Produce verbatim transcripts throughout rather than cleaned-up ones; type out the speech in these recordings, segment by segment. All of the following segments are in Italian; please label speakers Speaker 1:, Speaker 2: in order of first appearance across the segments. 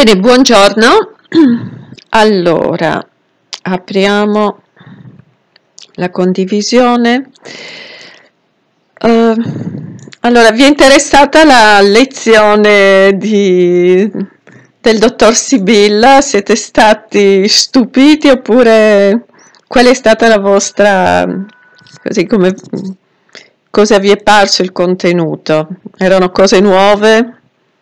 Speaker 1: Bene, buongiorno. Allora, apriamo la condivisione. Uh, allora, vi è interessata la lezione di, del dottor Sibilla? Siete stati stupiti oppure qual è stata la vostra, così come, cosa vi è parso il contenuto? Erano cose nuove?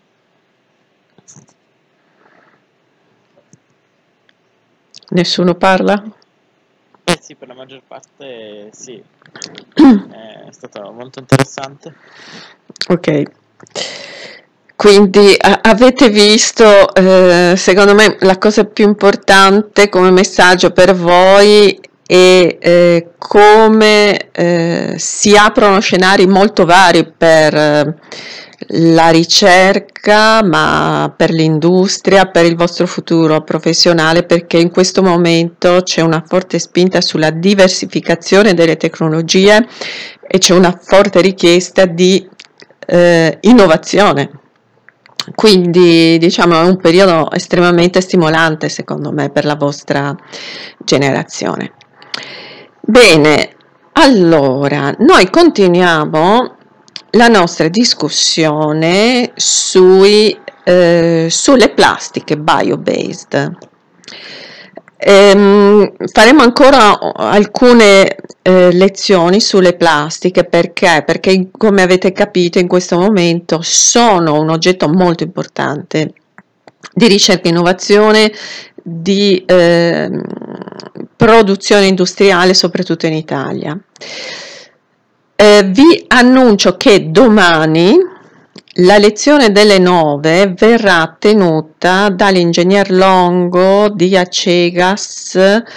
Speaker 1: Nessuno parla?
Speaker 2: Eh sì, per la maggior parte sì, è stato molto interessante.
Speaker 1: Ok, quindi a- avete visto, eh, secondo me la cosa più importante come messaggio per voi è eh, come eh, si aprono scenari molto vari per eh, la ricerca, ma per l'industria, per il vostro futuro professionale, perché in questo momento c'è una forte spinta sulla diversificazione delle tecnologie e c'è una forte richiesta di eh, innovazione. Quindi diciamo è un periodo estremamente stimolante secondo me per la vostra generazione. Bene, allora noi continuiamo la nostra discussione sui, eh, sulle plastiche bio-based. Ehm, faremo ancora alcune eh, lezioni sulle plastiche perché? Perché come avete capito in questo momento sono un oggetto molto importante di ricerca e innovazione, di eh, produzione industriale soprattutto in Italia. Eh, vi annuncio che domani la lezione delle nove verrà tenuta dall'ingegner Longo di Acegas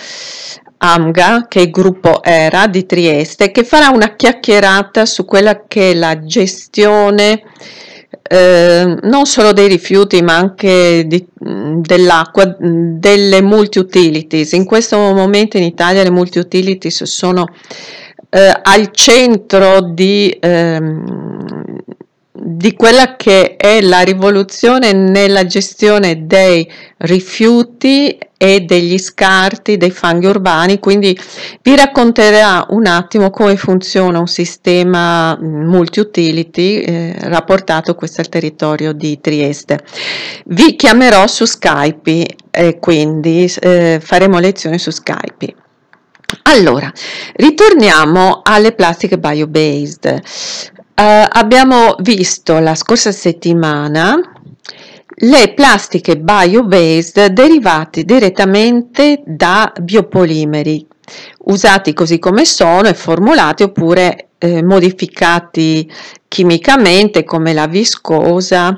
Speaker 1: Amga, che è il gruppo ERA di Trieste, che farà una chiacchierata su quella che è la gestione eh, non solo dei rifiuti ma anche di, dell'acqua, delle multi-utilities. In questo momento in Italia le multi-utilities sono eh, al centro di, ehm, di quella che è la rivoluzione nella gestione dei rifiuti e degli scarti, dei fanghi urbani, quindi vi racconterà un attimo come funziona un sistema multi-utility eh, rapportato questo al territorio di Trieste. Vi chiamerò su Skype e quindi eh, faremo lezioni su Skype. Allora, ritorniamo alle plastiche bio-based. Uh, abbiamo visto la scorsa settimana le plastiche bio-based derivate direttamente da biopolimeri, usati così come sono e formulati oppure eh, modificati chimicamente come la viscosa.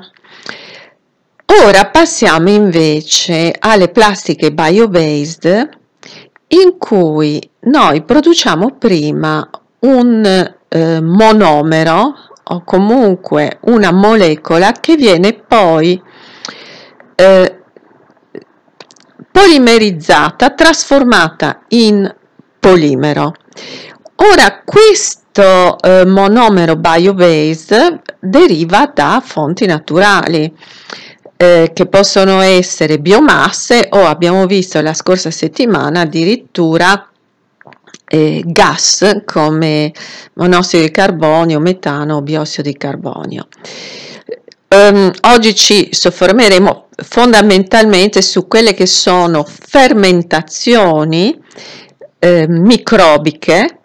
Speaker 1: Ora passiamo invece alle plastiche bio-based in cui noi produciamo prima un eh, monomero o comunque una molecola che viene poi eh, polimerizzata, trasformata in polimero. Ora questo eh, monomero bio-based deriva da fonti naturali eh, che possono essere biomasse o abbiamo visto la scorsa settimana addirittura eh, gas come monossido di carbonio, metano o biossido di carbonio. Um, oggi ci soffermeremo fondamentalmente su quelle che sono fermentazioni eh, microbiche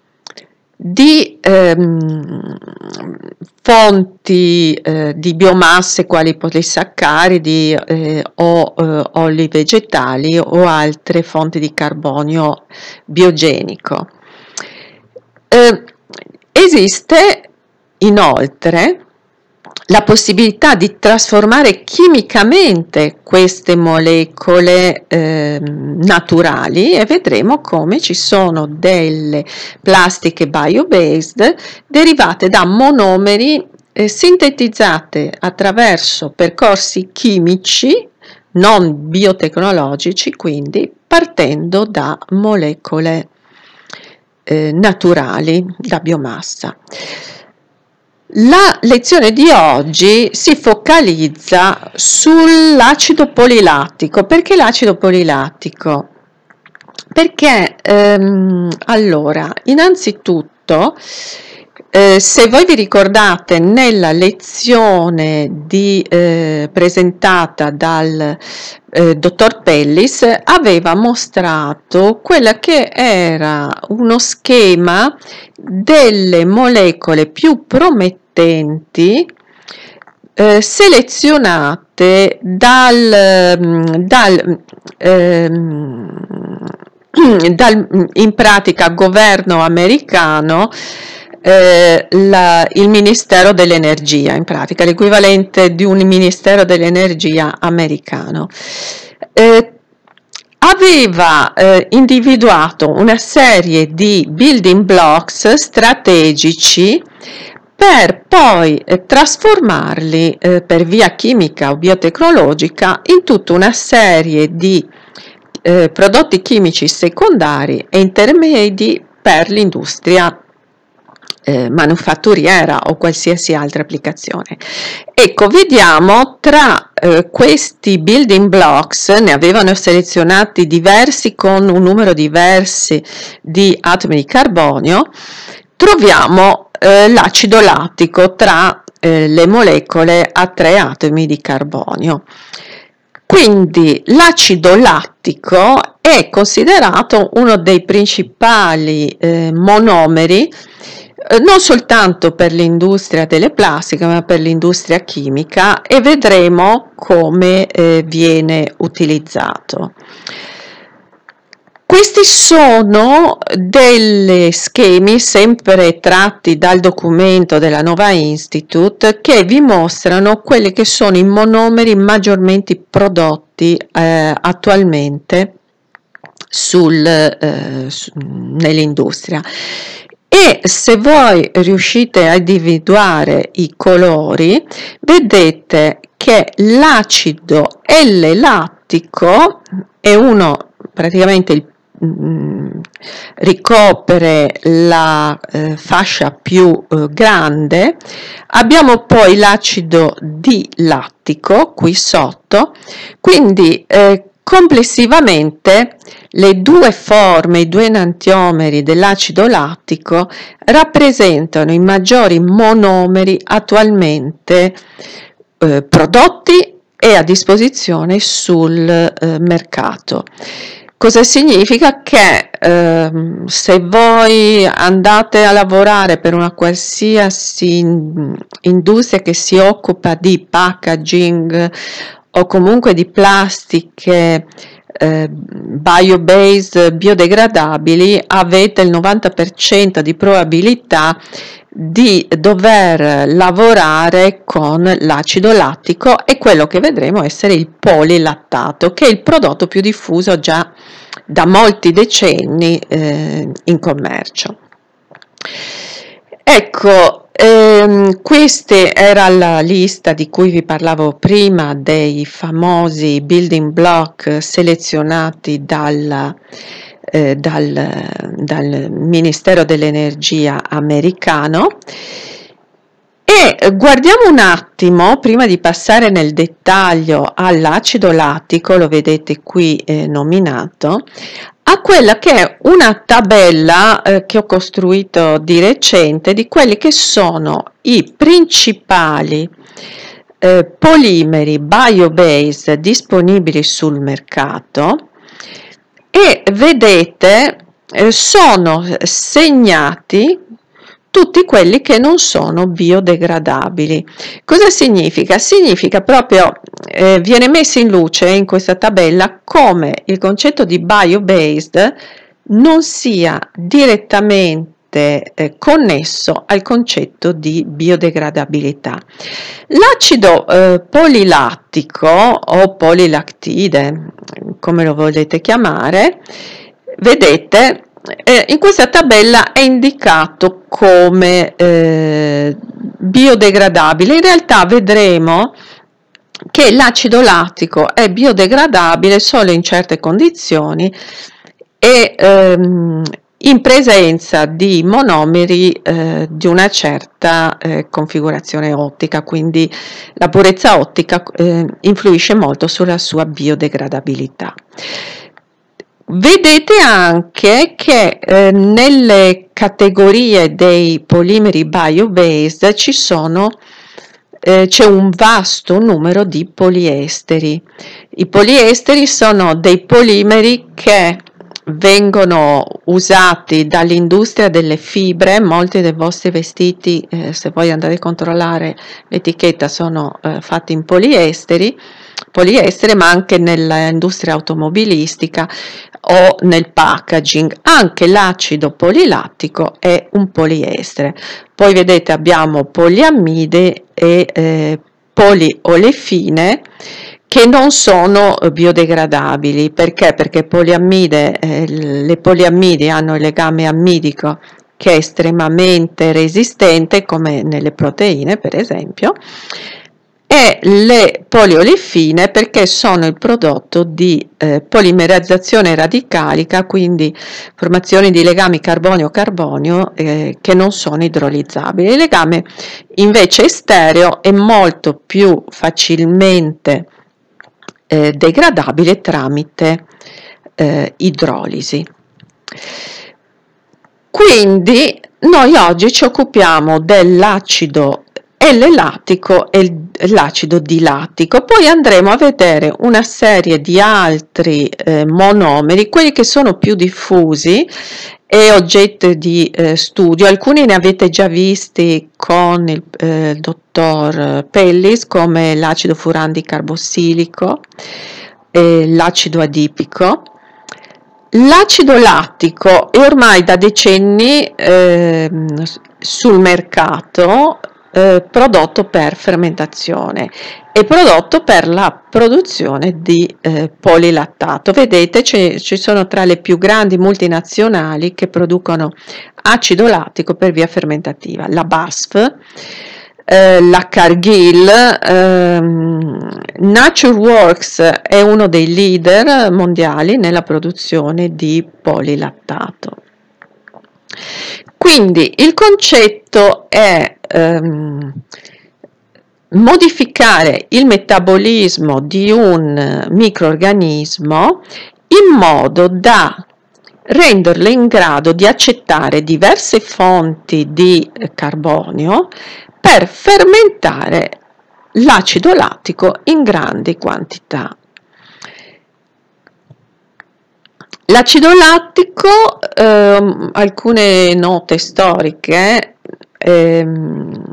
Speaker 1: di ehm, fonti eh, di biomasse quali polisaccaridi eh, o eh, oli vegetali o altre fonti di carbonio biogenico. Eh, esiste inoltre la possibilità di trasformare chimicamente queste molecole eh, naturali e vedremo come ci sono delle plastiche bio-based derivate da monomeri eh, sintetizzate attraverso percorsi chimici non biotecnologici, quindi partendo da molecole eh, naturali, da biomassa. La lezione di oggi si focalizza sull'acido polilattico. Perché l'acido polilattico? Perché ehm, allora, innanzitutto, eh, se voi vi ricordate nella lezione di, eh, presentata dal eh, dottor Pellis, aveva mostrato quella che era uno schema delle molecole più promettenti eh, selezionate dal, dal, ehm, dal in pratica governo americano, eh, la, il Ministero dell'Energia, in pratica l'equivalente di un Ministero dell'Energia americano. Eh, aveva eh, individuato una serie di building blocks strategici per poi eh, trasformarli eh, per via chimica o biotecnologica in tutta una serie di eh, prodotti chimici secondari e intermedi per l'industria eh, manufatturiera o qualsiasi altra applicazione. Ecco, vediamo tra eh, questi building blocks, ne avevano selezionati diversi con un numero diverso di atomi di carbonio, troviamo eh, l'acido lattico tra eh, le molecole a tre atomi di carbonio. Quindi l'acido lattico è considerato uno dei principali eh, monomeri eh, non soltanto per l'industria delle plastiche, ma per l'industria chimica, e vedremo come eh, viene utilizzato. Questi sono degli schemi sempre tratti dal documento della Nova Institute che vi mostrano quelli che sono i monomeri maggiormente prodotti eh, attualmente sul, eh, su, nell'industria. E se voi riuscite a individuare i colori, vedete che l'acido L-lattico è uno, praticamente il ricopre la eh, fascia più eh, grande. Abbiamo poi l'acido D-lattico qui sotto, quindi eh, complessivamente le due forme, i due enantiomeri dell'acido lattico rappresentano i maggiori monomeri attualmente eh, prodotti e a disposizione sul eh, mercato. Cosa significa? Che eh, se voi andate a lavorare per una qualsiasi industria che si occupa di packaging o comunque di plastiche eh, bio-based, biodegradabili, avete il novanta per cento di probabilità di dover lavorare con l'acido lattico, e quello che vedremo essere il polilattato, che è il prodotto più diffuso già da molti decenni eh, in commercio. Ecco, ehm, questa era la lista di cui vi parlavo prima, dei famosi building block selezionati dal Eh, dal, dal Ministero dell'Energia americano. E guardiamo un attimo, prima di passare nel dettaglio all'acido lattico, lo vedete qui eh, nominato, a quella che è una tabella eh, che ho costruito di recente di quelli che sono i principali eh, polimeri bio-based disponibili sul mercato. E vedete eh, sono segnati tutti quelli che non sono biodegradabili. Cosa significa? Significa proprio, eh, viene messo in luce in questa tabella come il concetto di bio-based non sia direttamente eh, connesso al concetto di biodegradabilità. L'acido eh, polilattico o polilactide, come lo volete chiamare, vedete eh, in questa tabella è indicato come eh, biodegradabile. In realtà vedremo che l'acido lattico è biodegradabile solo in certe condizioni e ehm, in presenza di monomeri eh, di una certa eh, configurazione ottica, quindi la purezza ottica eh, influisce molto sulla sua biodegradabilità. Vedete anche che eh, nelle categorie dei polimeri bio-based ci sono eh, c'è un vasto numero di poliesteri. I poliesteri sono dei polimeri che vengono usati dall'industria delle fibre. Molti dei vostri vestiti, eh, se voi andate a controllare l'etichetta, sono eh, fatti in poliesteri, poliestere, ma anche nell'industria automobilistica o nel packaging. Anche l'acido polilattico è un poliestere. Poi vedete abbiamo poliammide e eh, poliolefine, che non sono biodegradabili. Perché? Perché poliammide, eh, le poliammidi hanno il legame ammidico che è estremamente resistente, come nelle proteine per esempio, e le poliolefine perché sono il prodotto di eh, polimerizzazione radicalica, quindi formazione di legami carbonio-carbonio eh, che non sono idrolizzabili. Il legame invece estereo è molto più facilmente eh, degradabile tramite eh, idrolisi. Quindi noi oggi ci occupiamo dell'acido L-lattico e l'acido dilattico, poi andremo a vedere una serie di altri eh, monomeri, quelli che sono più diffusi e oggetto di eh, studio. Alcuni ne avete già visti con il eh, dottor Pellis, come l'acido furandicarbossilico e l'acido adipico. L'acido lattico è ormai da decenni eh, sul mercato, eh, prodotto per fermentazione e prodotto per la produzione di eh, polilattato. Vedete, ci sono tra le più grandi multinazionali che producono acido lattico per via fermentativa: la B A S F, eh, la Cargill, ehm, NatureWorks è uno dei leader mondiali nella produzione di polilattato. Quindi il concetto è ehm, modificare il metabolismo di un microrganismo in modo da renderlo in grado di accettare diverse fonti di carbonio per fermentare l'acido lattico in grandi quantità. L'acido lattico, ehm, alcune note storiche, ehm,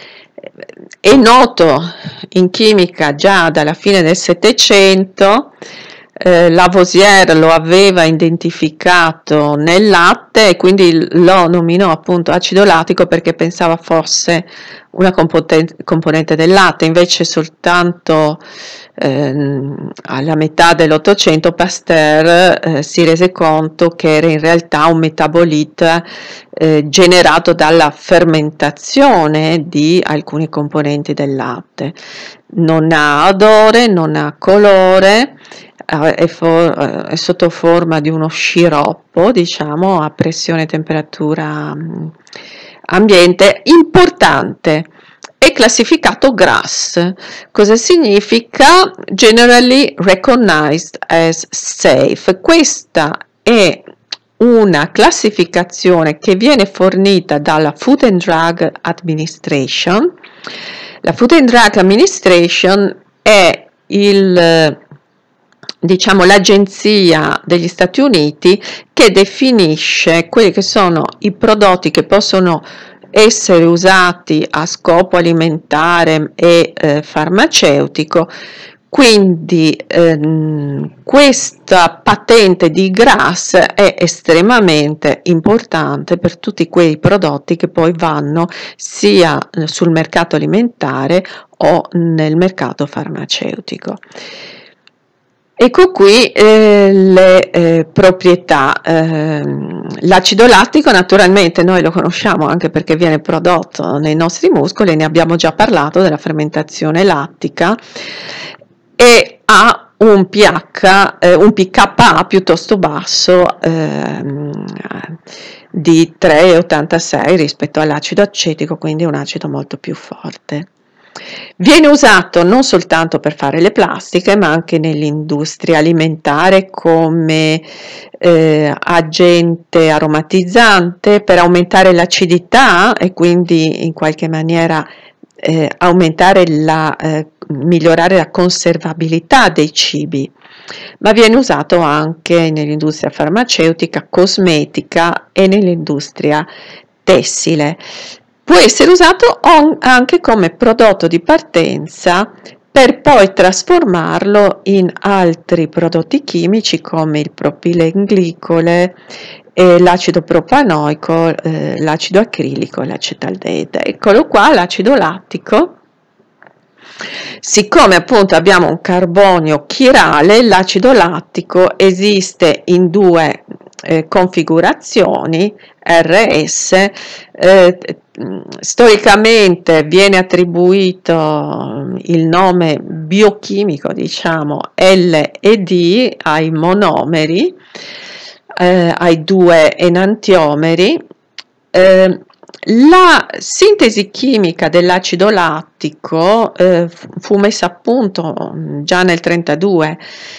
Speaker 1: è noto in chimica già dalla fine del Settecento. Eh, Lavoisier lo aveva identificato nel latte e quindi lo nominò appunto acido lattico perché pensava fosse una componente del latte. Invece soltanto eh, alla metà dell'Ottocento Pasteur eh, si rese conto che era in realtà un metabolite eh, generato dalla fermentazione di alcuni componenti del latte. Non ha odore, non ha colore, È, for- è sotto forma di uno sciroppo, diciamo, a pressione e temperatura ambiente. Importante, è classificato GRAS. Cosa significa? Generally Recognized as Safe. Questa è una classificazione che viene fornita dalla Food and Drug Administration. La Food and Drug Administration è il diciamo l'agenzia degli Stati Uniti che definisce quelli che sono i prodotti che possono essere usati a scopo alimentare e eh, farmaceutico. Quindi ehm, questa patente di GRAS è estremamente importante per tutti quei prodotti che poi vanno sia sul mercato alimentare o nel mercato farmaceutico. Ecco qui eh, le eh, proprietà. Eh, l'acido lattico naturalmente noi lo conosciamo anche perché viene prodotto nei nostri muscoli, ne abbiamo già parlato della fermentazione lattica, e ha un pH, eh, un pKa piuttosto basso ehm, di tre virgola ottantasei rispetto all'acido acetico, quindi un acido molto più forte. Viene usato non soltanto per fare le plastiche, ma anche nell'industria alimentare come eh, agente aromatizzante per aumentare l'acidità e quindi in qualche maniera eh, aumentare la, eh, migliorare la conservabilità dei cibi, ma viene usato anche nell'industria farmaceutica, cosmetica e nell'industria tessile. Può essere usato anche come prodotto di partenza per poi trasformarlo in altri prodotti chimici come il propilenglicole, eh, l'acido propanoico, eh, l'acido acrilico e l'acetaldeide. Eccolo qua, l'acido lattico. Siccome appunto abbiamo un carbonio chirale, l'acido lattico esiste in due eh, configurazioni R S, eh, storicamente viene attribuito il nome biochimico, diciamo, L e D ai monomeri, eh, ai due enantiomeri. Eh, la sintesi chimica dell'acido lattico eh, fu messa a punto già nel trentadue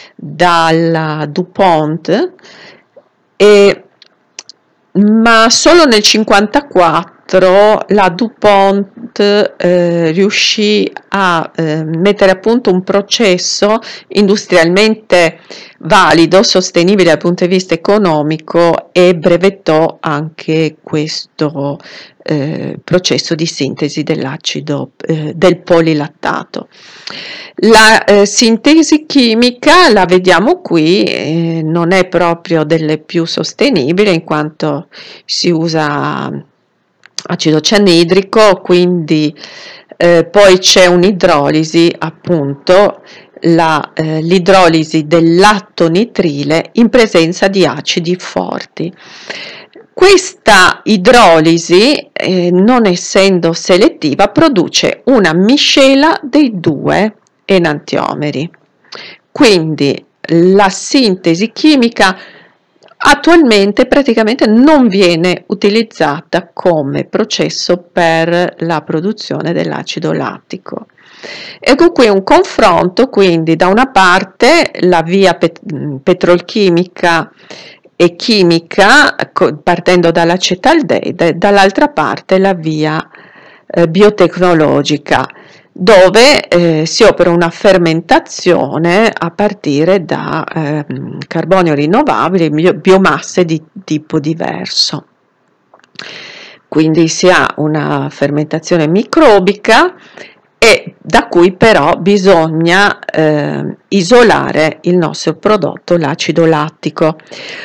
Speaker 1: dalla DuPont, e, ma solo nel cinquantaquattro la DuPont eh, riuscì a eh, mettere a punto un processo industrialmente valido, sostenibile dal punto di vista economico, e brevettò anche questo eh, processo di sintesi dell'acido eh, del polilattato. La eh, sintesi chimica, la vediamo qui, eh, non è proprio delle più sostenibili in quanto si usa acido cianidrico, quindi eh, poi c'è un'idrolisi, appunto la, eh, l'idrolisi del lattonitrile in presenza di acidi forti. Questa idrolisi, eh, non essendo selettiva, produce una miscela dei due enantiomeri. Quindi la sintesi chimica attualmente praticamente non viene utilizzata come processo per la produzione dell'acido lattico. Ecco qui un confronto, quindi da una parte la via pet- petrolchimica e chimica partendo dall'acetaldeide, dall'altra parte la via eh, biotecnologica, dove eh, si opera una fermentazione a partire da eh, carbonio rinnovabile, biomasse di tipo diverso. Quindi si ha una fermentazione microbica, e da cui però bisogna eh, isolare il nostro prodotto, l'acido lattico.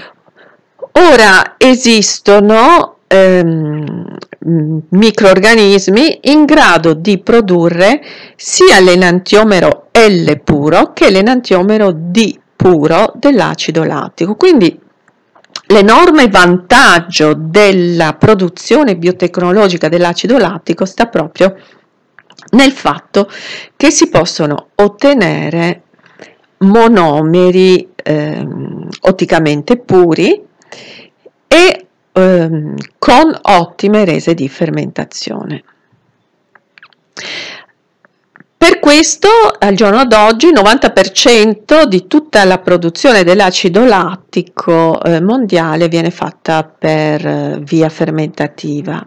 Speaker 1: Ora esistono ehm, microrganismi in grado di produrre sia l'enantiomero L puro che l'enantiomero D puro dell'acido lattico. Quindi l'enorme vantaggio della produzione biotecnologica dell'acido lattico sta proprio nel fatto che si possono ottenere monomeri ehm, otticamente puri e ehm, con ottime rese di fermentazione. Per questo al giorno d'oggi il novanta per cento di tutta la produzione dell'acido lattico eh, mondiale viene fatta per eh, via fermentativa,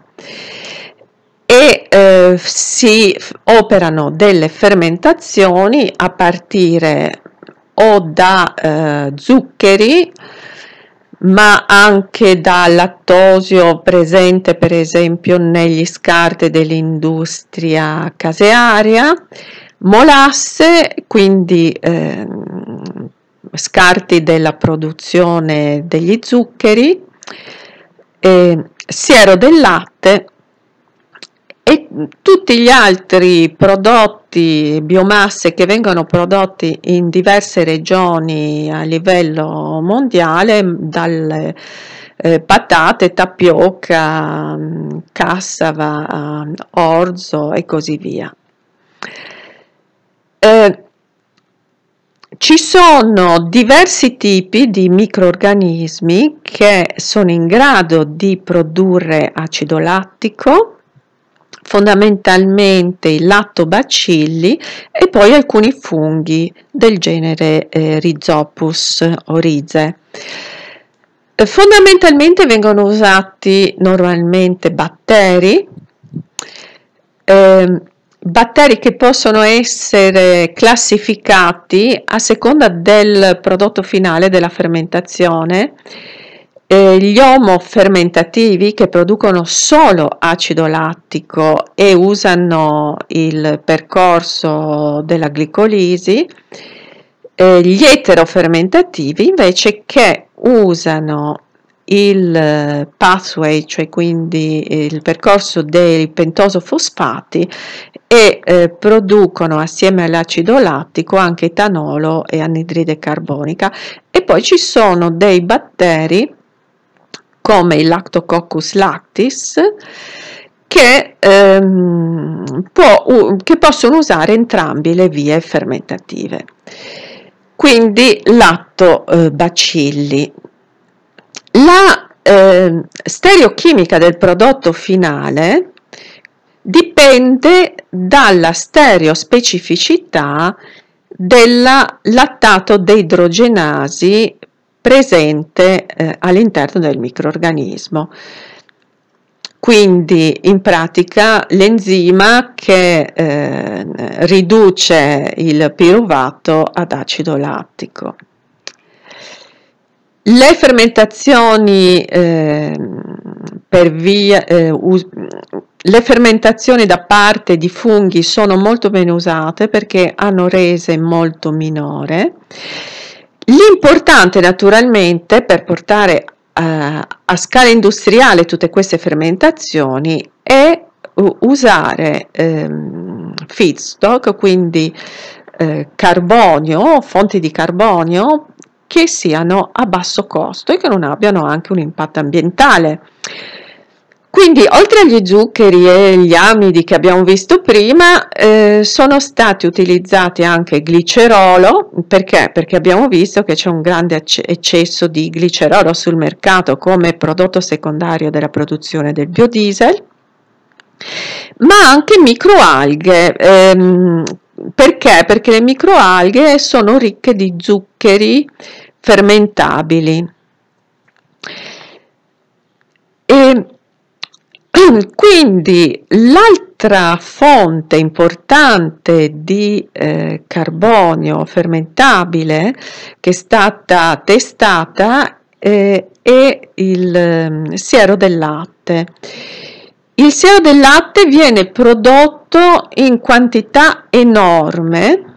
Speaker 1: e eh, si operano delle fermentazioni a partire o da eh, zuccheri, ma anche da lattosio presente per esempio negli scarti dell'industria casearia, molasse, quindi eh, scarti della produzione degli zuccheri, eh, siero del latte e tutti gli altri prodotti, biomasse che vengono prodotti in diverse regioni a livello mondiale, dalle eh, patate, tapioca, cassava, orzo e così via. Eh, Ci sono diversi tipi di microrganismi che sono in grado di produrre acido lattico, fondamentalmente i lattobacilli e poi alcuni funghi del genere eh, Rhizopus o Rhizae. Eh, Fondamentalmente vengono usati normalmente batteri, eh, batteri che possono essere classificati a seconda del prodotto finale della fermentazione. Eh, gli omofermentativi che producono solo acido lattico e usano il percorso della glicolisi, eh, gli eterofermentativi invece che usano il pathway, cioè quindi il percorso dei pentosofosfati e eh, producono assieme all'acido lattico anche etanolo e anidride carbonica. E poi ci sono dei batteri come il Lactococcus lactis che, ehm, può, uh, che possono usare entrambi le vie fermentative. Quindi lattobacilli. La eh, stereochimica del prodotto finale dipende dalla stereospecificità del lattato deidrogenasi presente eh, all'interno del microrganismo. Quindi in pratica l'enzima che eh, riduce il piruvato ad acido lattico. Le fermentazioni eh, per via eh, us- le fermentazioni da parte di funghi sono molto meno usate perché hanno rese molto minore. L'importante naturalmente per portare eh, a scala industriale tutte queste fermentazioni è uh, usare ehm, feedstock, quindi eh, carbonio, fonti di carbonio che siano a basso costo e che non abbiano anche un impatto ambientale. Quindi, oltre agli zuccheri e gli amidi che abbiamo visto prima, eh, sono stati utilizzati anche glicerolo. Perché? Perché abbiamo visto che c'è un grande eccesso di glicerolo sul mercato come prodotto secondario della produzione del biodiesel, ma anche microalghe. Ehm, perché? Perché le microalghe sono ricche di zuccheri fermentabili. E quindi l'altra fonte importante di eh, carbonio fermentabile che è stata testata eh, è il eh, siero del latte. Il siero del latte viene prodotto in quantità enorme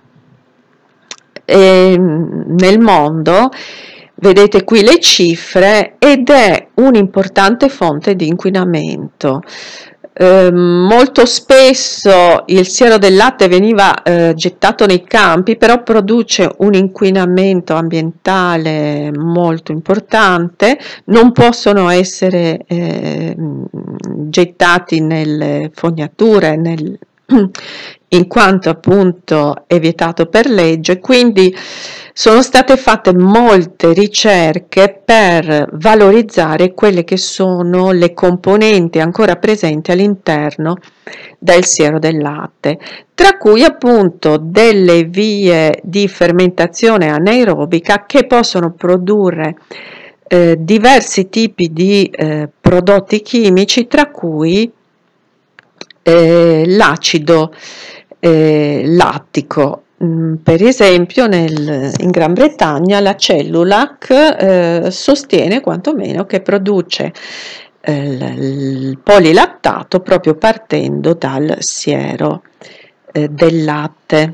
Speaker 1: eh, nel mondo. Vedete qui le cifre ed è un'importante fonte di inquinamento. Eh, molto spesso il siero del latte veniva eh, gettato nei campi, però produce un inquinamento ambientale molto importante, non possono essere eh, gettati nelle fognature, nel, in quanto appunto è vietato per legge, quindi sono state fatte molte ricerche per valorizzare quelle che sono le componenti ancora presenti all'interno del siero del latte, tra cui appunto delle vie di fermentazione anaerobica che possono produrre eh, diversi tipi di eh, prodotti chimici, tra cui eh, l'acido eh, lattico. Per esempio nel, in Gran Bretagna la Cellulac eh, sostiene quantomeno che produce eh, il polilattato proprio partendo dal siero eh, del latte.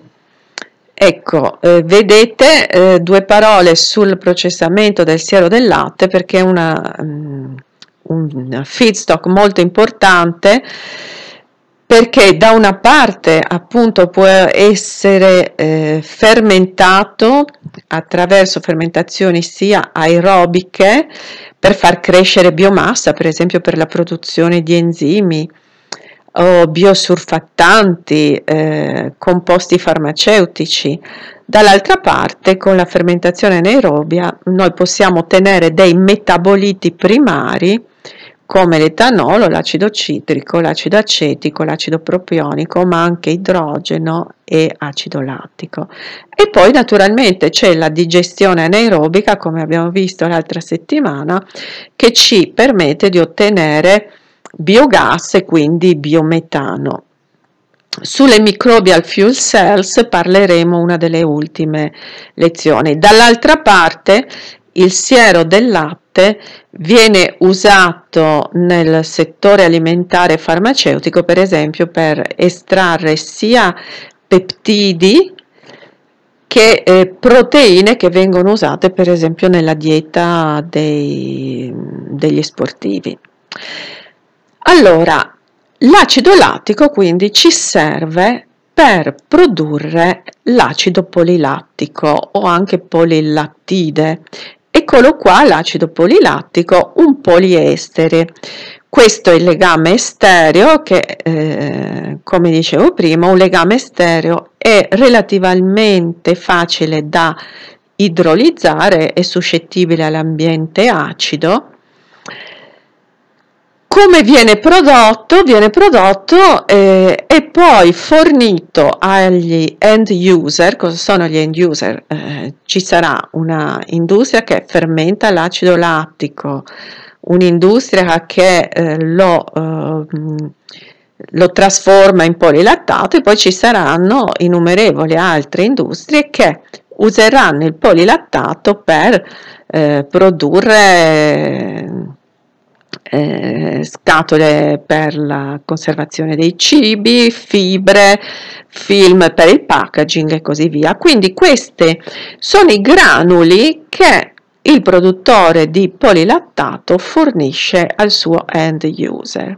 Speaker 1: Ecco, eh, vedete eh, due parole sul processamento del siero del latte perché è una, um, un feedstock molto importante, perché da una parte appunto può essere eh, fermentato attraverso fermentazioni sia aerobiche per far crescere biomassa, per esempio per la produzione di enzimi, o biosurfattanti, eh, composti farmaceutici. Dall'altra parte, con la fermentazione anaerobia, noi possiamo ottenere dei metaboliti primari come l'etanolo, l'acido citrico, l'acido acetico, l'acido propionico, ma anche idrogeno e acido lattico. E poi naturalmente c'è la digestione anaerobica, come abbiamo visto l'altra settimana, che ci permette di ottenere biogas e quindi biometano. Sulle microbial fuel cells parleremo una delle ultime lezioni. Dall'altra parte, il siero del latte viene usato nel settore alimentare e farmaceutico, per esempio, per estrarre sia peptidi che eh, proteine che vengono usate, per esempio, nella dieta dei, degli sportivi. Allora, l'acido lattico quindi ci serve per produrre l'acido polilattico o anche polilattide. Eccolo qua l'acido polilattico, un poliestere. Questo è il legame stereo che, eh, come dicevo prima, un legame stereo è relativamente facile da idrolizzare, è suscettibile all'ambiente acido. Come viene prodotto? Viene prodotto eh, e poi fornito agli end user. Cosa sono gli end user? Eh, ci sarà una industria che fermenta l'acido lattico, un'industria che eh, lo, eh, lo trasforma in polilattato e poi ci saranno innumerevoli altre industrie che useranno il polilattato per eh, produrre Eh, scatole per la conservazione dei cibi, fibre, film per il packaging e così via. Quindi questi sono i granuli che il produttore di polilattato fornisce al suo end user.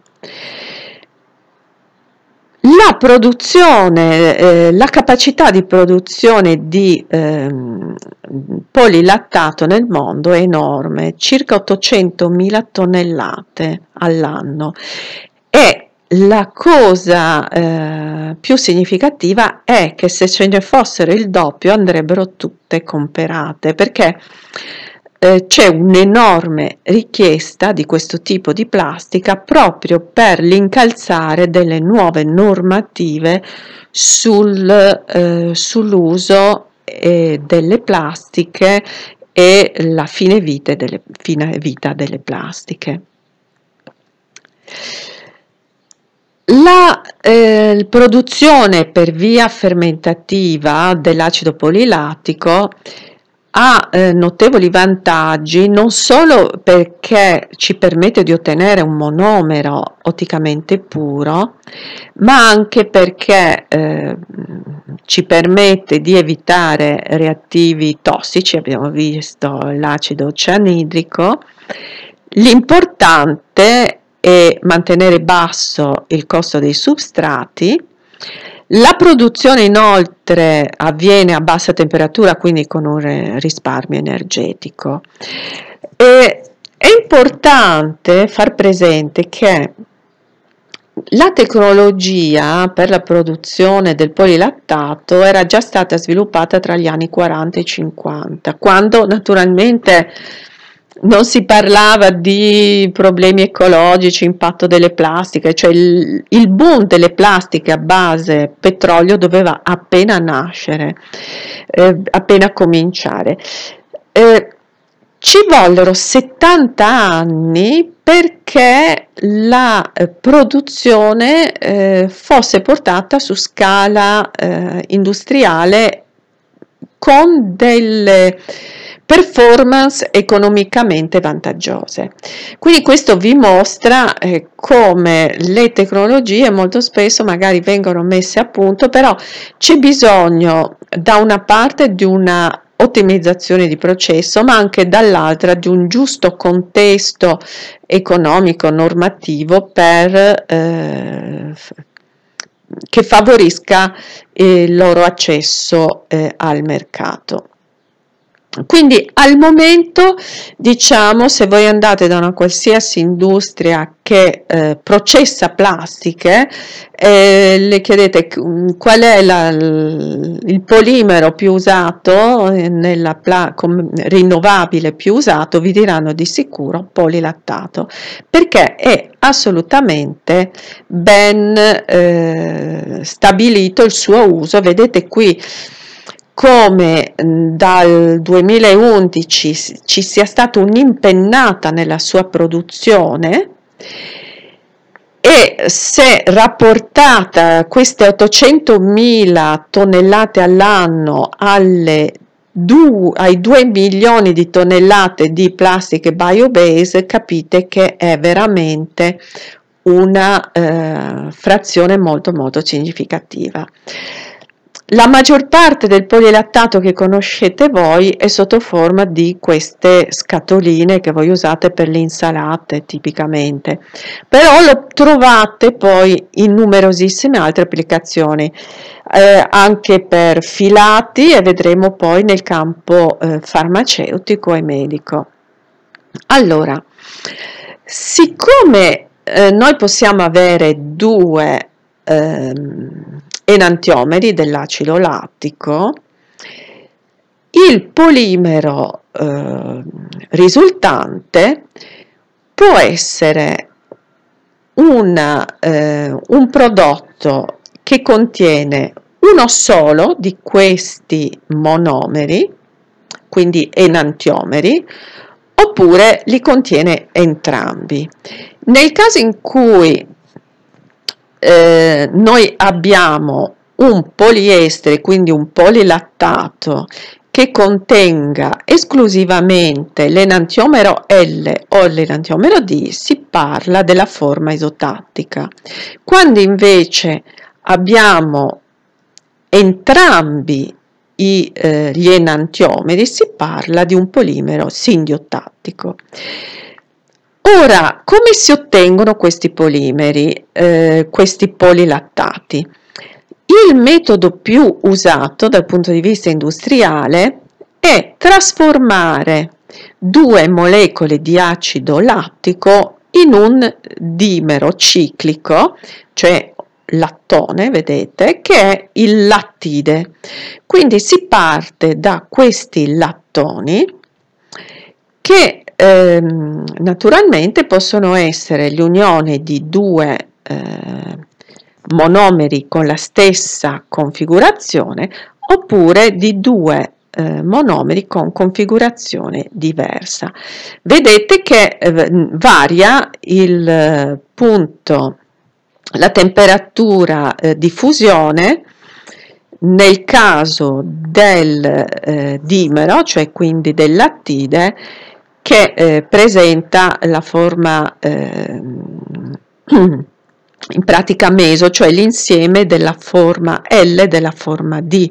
Speaker 1: La produzione, eh, la capacità di produzione di eh, polilattato nel mondo è enorme, circa ottocentomila tonnellate all'anno, e la cosa eh, più significativa è che se ce ne fossero il doppio andrebbero tutte comprate, perché eh, c'è un'enorme richiesta di questo tipo di plastica proprio per l'incalzare delle nuove normative sul, eh, sull'uso eh, delle plastiche e la fine vita delle, fine vita delle plastiche. La eh, produzione per via fermentativa dell'acido polilattico ha eh, notevoli vantaggi, non solo perché ci permette di ottenere un monomero otticamente puro, ma anche perché eh, ci permette di evitare reattivi tossici, abbiamo visto l'acido cianidrico. L'importante è mantenere basso il costo dei substrati. La produzione inoltre avviene a bassa temperatura, quindi con un risparmio energetico. E è importante far presente che la tecnologia per la produzione del polilattato era già stata sviluppata tra gli anni quaranta e cinquanta, quando naturalmente non si parlava di problemi ecologici, impatto delle plastiche, cioè il, il boom delle plastiche a base petrolio doveva appena nascere, eh, appena cominciare. Eh, ci vollero settanta anni perché la eh, produzione eh, fosse portata su scala eh, industriale con delle performance economicamente vantaggiose. Quindi questo vi mostra eh, come le tecnologie molto spesso magari vengono messe a punto, però c'è bisogno da una parte di una ottimizzazione di processo, ma anche dall'altra di un giusto contesto economico normativo per eh, che favorisca il loro accesso eh, al mercato. Quindi al momento, diciamo, se voi andate da una qualsiasi industria che eh, processa plastiche, eh, le chiedete qual è la, il polimero più usato, nella pla- com- rinnovabile più usato, vi diranno di sicuro polilattato, perché è assolutamente ben eh, stabilito il suo uso. Vedete qui come dal duemilaundici ci sia stata un'impennata nella sua produzione, e se rapportata queste ottocentomila tonnellate all'anno alle du- ai due milioni di tonnellate di plastiche biobase, capite che è veramente una eh, frazione molto molto significativa. La maggior parte del polilattato che conoscete voi è sotto forma di queste scatoline che voi usate per le insalate tipicamente, però lo trovate poi in numerosissime altre applicazioni, eh, anche per filati, e vedremo poi nel campo eh, farmaceutico e medico. Allora, siccome eh, noi possiamo avere due ehm, enantiomeri dell'acido lattico, il polimero eh, risultante può essere una, eh, un prodotto che contiene uno solo di questi monomeri, quindi enantiomeri, oppure li contiene entrambi. Nel caso in cui eh, noi abbiamo un poliestere, quindi un polilattato, che contenga esclusivamente l'enantiomero L o l'enantiomero D, si parla della forma isotattica. Quando invece abbiamo entrambi i, eh, gli enantiomeri, si parla di un polimero sindiotattico. Ora, come si ottengono questi polimeri, eh, questi polilattati? Il metodo più usato dal punto di vista industriale è trasformare due molecole di acido lattico in un dimero ciclico, cioè lattone, vedete, che è il lattide. Quindi si parte da questi lattoni che ehm, naturalmente possono essere l'unione di due eh, monomeri con la stessa configurazione, oppure di due eh, monomeri con configurazione diversa. Vedete che eh, varia il eh, punto, la temperatura eh, di fusione nel caso del eh, dimero, cioè quindi del lattide, che eh, presenta la forma eh, in pratica meso, cioè l'insieme della forma L e della forma D.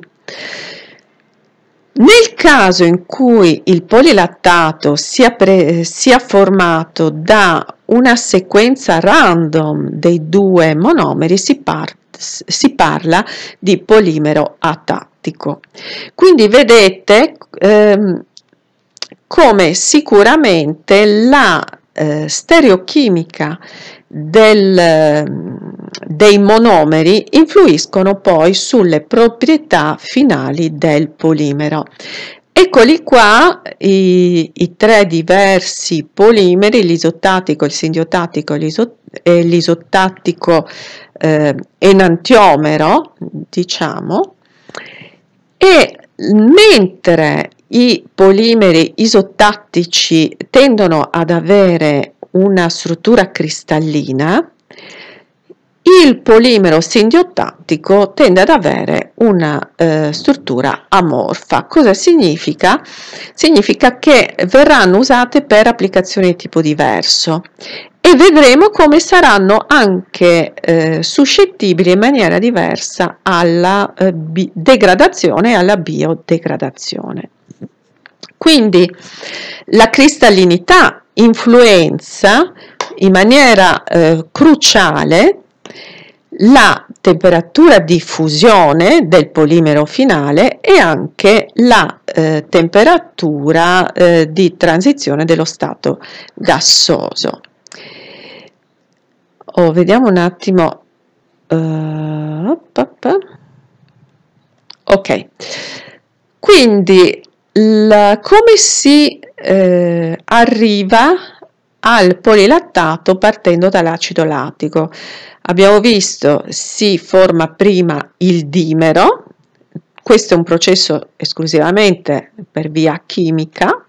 Speaker 1: Nel caso in cui il polilattato sia, pre- sia formato da una sequenza random dei due monomeri, si, par- si parla di polimero atattico. Quindi vedete ehm, come sicuramente la eh, stereochimica del, dei monomeri influiscono poi sulle proprietà finali del polimero. Eccoli qua i, i tre diversi polimeri, l'isotattico, il sindiotattico e l'isotattico eh, enantiomero, diciamo, e mentre i polimeri isotattici tendono ad avere una struttura cristallina, il polimero sindiotattico tende ad avere una eh, struttura amorfa. Cosa significa? Significa che verranno usate per applicazioni di tipo diverso, e vedremo come saranno anche eh, suscettibili in maniera diversa alla eh, bi- degradazione e alla biodegradazione. Quindi la cristallinità influenza in maniera eh, cruciale la temperatura di fusione del polimero finale e anche la eh, temperatura eh, di transizione dello stato gassoso. Oh, vediamo un attimo. Uh, ok, quindi la, come si eh, arriva al polilattato partendo dall'acido lattico? Abbiamo visto si forma prima il dimero, questo è un processo esclusivamente per via chimica,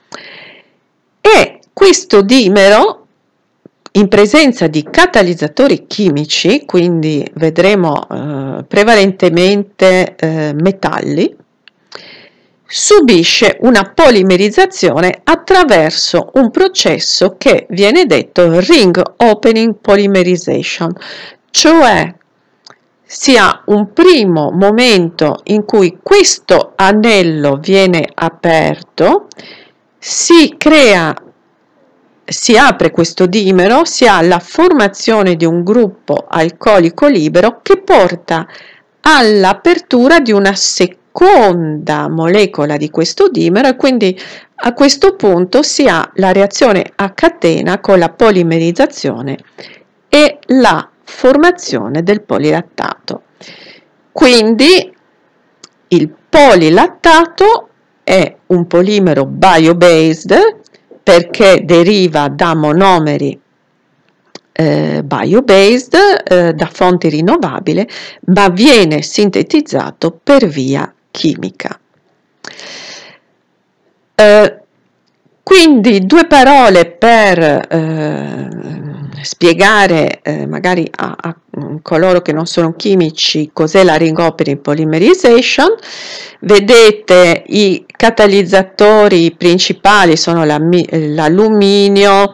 Speaker 1: e questo dimero in presenza di catalizzatori chimici, quindi vedremo eh, prevalentemente eh, metalli, subisce una polimerizzazione attraverso un processo che viene detto ring opening polymerization, cioè si ha un primo momento in cui questo anello viene aperto, si crea si apre questo dimero, si ha la formazione di un gruppo alcolico libero che porta all'apertura di una seconda molecola di questo dimero, e quindi a questo punto si ha la reazione a catena con la polimerizzazione e la formazione del polilattato. Quindi il polilattato è un polimero bio-based perché deriva da monomeri eh, bio-based, eh, da fonti rinnovabili, ma viene sintetizzato per via chimica. Eh, quindi due parole per eh, spiegare eh, magari a, a coloro che non sono chimici cos'è la ring opening polymerization. Vedete i catalizzatori principali sono l'alluminio,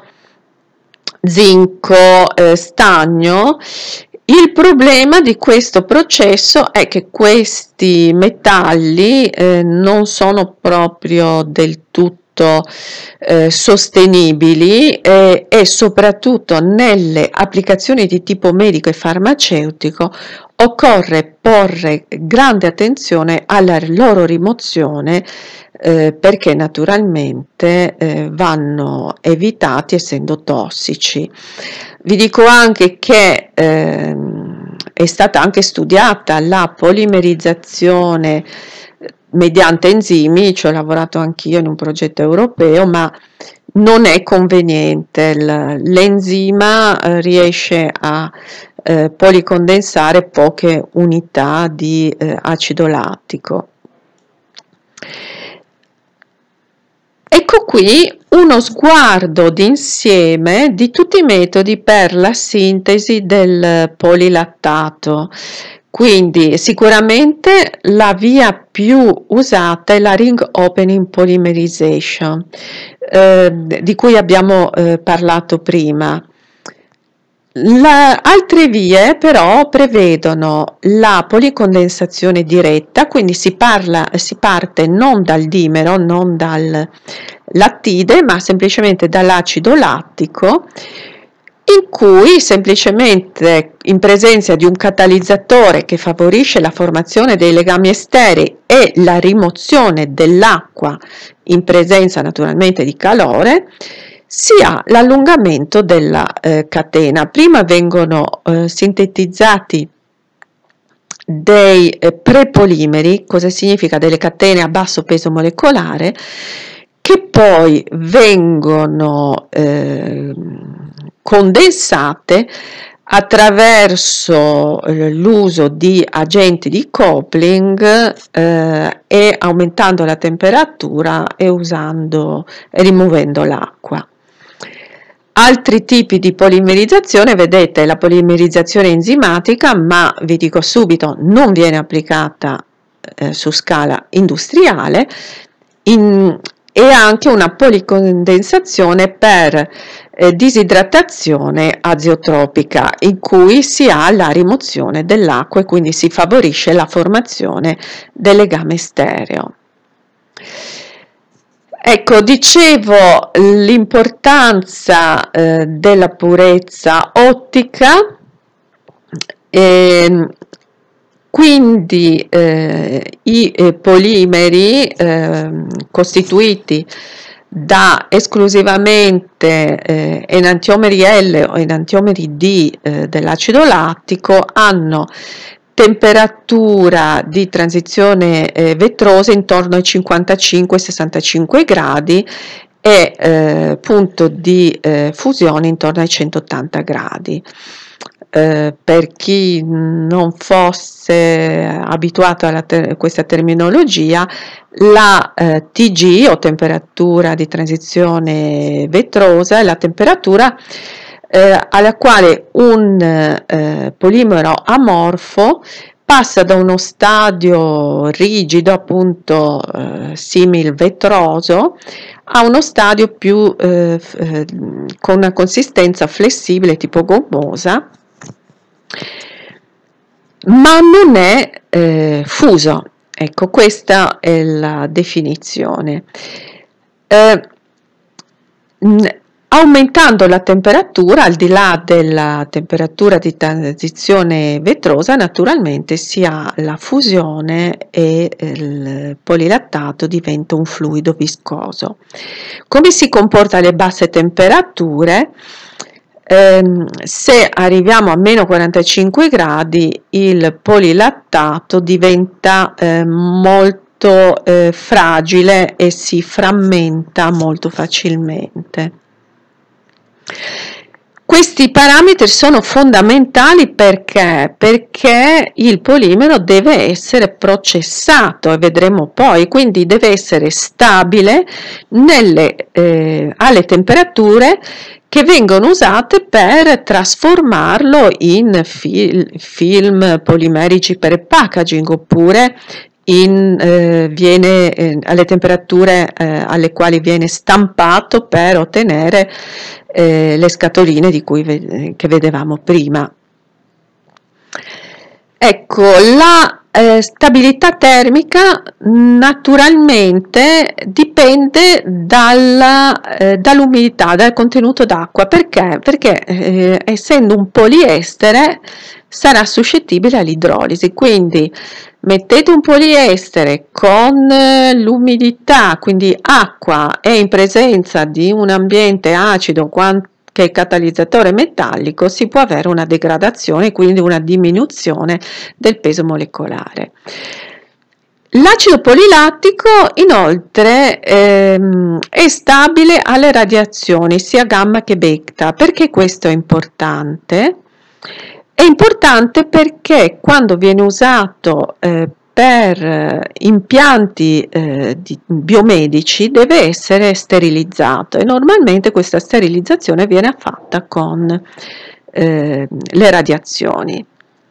Speaker 1: zinco, eh, stagno. Il problema di questo processo è che questi metalli eh, non sono proprio del tutto eh, sostenibili eh, e soprattutto nelle applicazioni di tipo medico e farmaceutico occorre porre grande attenzione alla loro rimozione eh, perché naturalmente eh, vanno evitati essendo tossici. Vi dico anche che eh, è stata anche studiata la polimerizzazione mediante enzimi, ci ho lavorato anch'io in un progetto europeo, ma non è conveniente. L'enzima eh, riesce a eh, policondensare poche unità di eh, acido lattico. Ecco qui uno sguardo d'insieme di tutti i metodi per la sintesi del polilattato. Quindi sicuramente la via più usata è la ring opening polymerization, eh, di cui abbiamo eh, parlato prima. La, altre vie però prevedono la policondensazione diretta, quindi si, parla, si parte non dal dimero, non dal lattide, ma semplicemente dall'acido lattico, in cui semplicemente in presenza di un catalizzatore che favorisce la formazione dei legami esterei e la rimozione dell'acqua in presenza naturalmente di calore, si ha l'allungamento della eh, catena. Prima vengono eh, sintetizzati dei eh, prepolimeri, cosa significa? Delle catene a basso peso molecolare, che poi vengono eh, condensate attraverso eh, l'uso di agenti di coupling eh, e aumentando la temperatura e usando e rimuovendo l'acqua. Altri tipi di polimerizzazione, vedete la polimerizzazione enzimatica, ma vi dico subito non viene applicata eh, su scala industriale, in, e anche una policondensazione per eh, disidratazione azeotropica, in cui si ha la rimozione dell'acqua e quindi si favorisce la formazione del legame stereo. Ecco, dicevo l'importanza eh, della purezza ottica. Eh, quindi eh, i eh, polimeri eh, costituiti da esclusivamente eh, enantiomeri L o enantiomeri D eh, dell'acido lattico hanno temperatura di transizione eh, vetrosa intorno ai cinquantacinque sessantacinque gradi e eh, punto di eh, fusione intorno ai centottanta gradi. Eh, per chi non fosse abituato a ter- questa terminologia, la eh, T G o temperatura di transizione vetrosa è la temperatura eh, alla quale un eh, polimero amorfo passa da uno stadio rigido, appunto eh, simil vetroso, a uno stadio più eh, eh, con una consistenza flessibile tipo gommosa, ma non è eh, fuso. Ecco, questa è la definizione. Eh, Aumentando la temperatura, al di là della temperatura di transizione vetrosa, naturalmente si ha la fusione e il polilattato diventa un fluido viscoso. Come si comporta alle basse temperature? Eh, se arriviamo a meno quarantacinque gradi, il polilattato diventa eh, molto eh, fragile e si frammenta molto facilmente. Questi parametri sono fondamentali perché? Perché il polimero deve essere processato, e vedremo poi, quindi deve essere stabile nelle, eh, alle temperature che vengono usate per trasformarlo in fil- film polimerici per il packaging, oppure in, eh, viene eh, alle temperature eh, alle quali viene stampato per ottenere eh, le scatoline di cui ve- che vedevamo prima. Ecco, la eh, stabilità termica naturalmente dipende dalla, eh, dall'umidità, dal contenuto d'acqua. Perché? Perché eh, essendo un poliestere sarà suscettibile all'idrolisi, quindi mettete un poliestere con l'umidità, quindi acqua, e in presenza di un ambiente acido che catalizzatore metallico, si può avere una degradazione, quindi una diminuzione del peso molecolare. L'acido polilattico inoltre ehm, è stabile alle radiazioni sia gamma che beta. Perché questo è importante? È importante perché quando viene usato eh, per impianti eh, di, biomedici deve essere sterilizzato, e normalmente questa sterilizzazione viene fatta con eh, le radiazioni.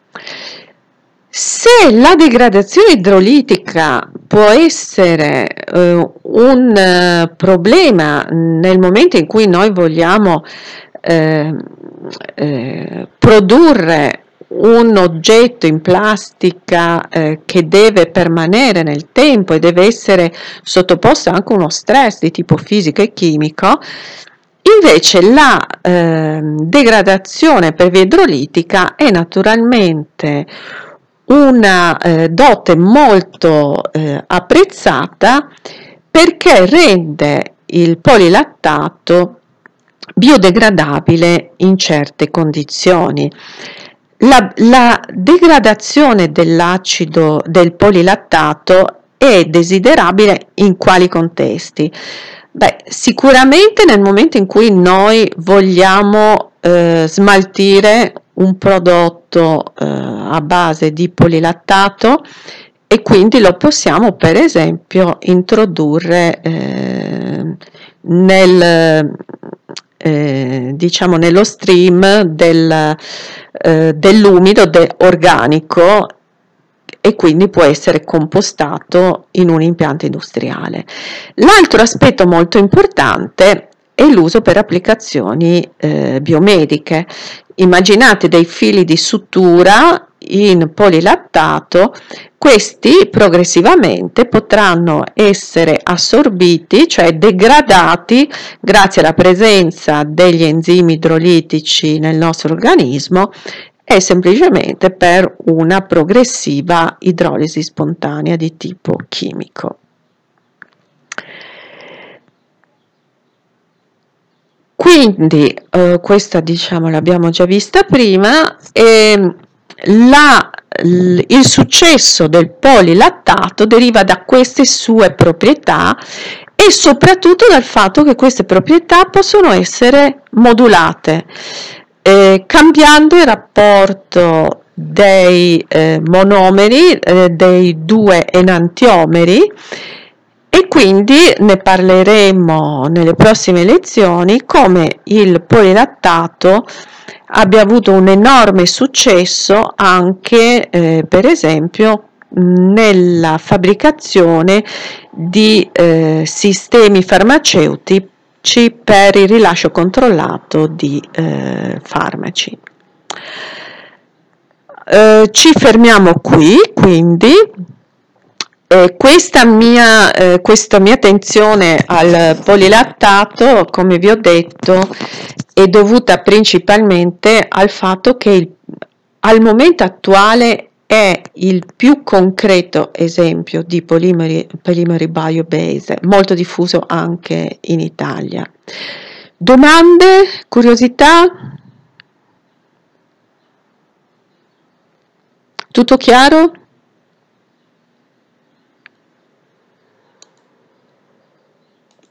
Speaker 1: Se la degradazione idrolitica può essere eh, un eh, problema nel momento in cui noi vogliamo eh, eh, produrre un oggetto in plastica eh, che deve permanere nel tempo e deve essere sottoposto anche a uno stress di tipo fisico e chimico, invece la eh, degradazione per via idrolitica è naturalmente una eh, dote molto eh, apprezzata, perché rende il polilattato biodegradabile in certe condizioni. La, la degradazione dell'acido del polilattato è desiderabile in quali contesti? Beh, sicuramente nel momento in cui noi vogliamo eh, smaltire un prodotto eh, a base di polilattato, e quindi lo possiamo per esempio introdurre eh, nel eh, diciamo nello stream del, eh, dell'umido de- organico, e quindi può essere compostato in un impianto industriale. L'altro aspetto molto importante è l'uso per applicazioni eh, biomediche. Immaginate dei fili di sutura in polilattato, questi progressivamente potranno essere assorbiti, cioè degradati, grazie alla presenza degli enzimi idrolitici nel nostro organismo, è semplicemente per una progressiva idrolisi spontanea di tipo chimico. Quindi eh, questa diciamo l'abbiamo già vista prima, e la, il successo del polilattato deriva da queste sue proprietà e soprattutto dal fatto che queste proprietà possono essere modulate, eh, cambiando il rapporto dei eh, monomeri, eh, dei due enantiomeri, e quindi ne parleremo nelle prossime lezioni, come il polilattato abbia avuto un enorme successo anche eh, per esempio nella fabbricazione di eh, sistemi farmaceutici per il rilascio controllato di eh, farmaci. Eh, ci fermiamo qui, quindi. Eh, questa, mia, eh, questa mia attenzione al polilattato, come vi ho detto, è dovuta principalmente al fatto che il, al momento attuale è il più concreto esempio di polimeri, polimeri bio-base, molto diffuso anche in Italia. Domande? Curiosità? Tutto chiaro?